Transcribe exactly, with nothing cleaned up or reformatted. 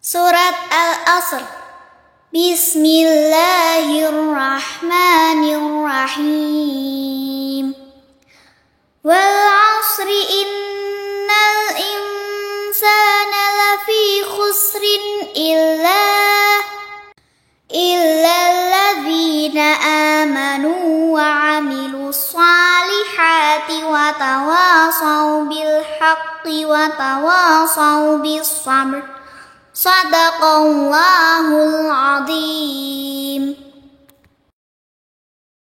Surat Al-Asr. Bismillahirrahmanirrahim. Wal 'asri innal insana lafi khusrin illa illa alladzina amanu wa 'amilus salihati wa tawasaw bil haqqi wa tawasaw bis sabr. Sadaqallahul azim.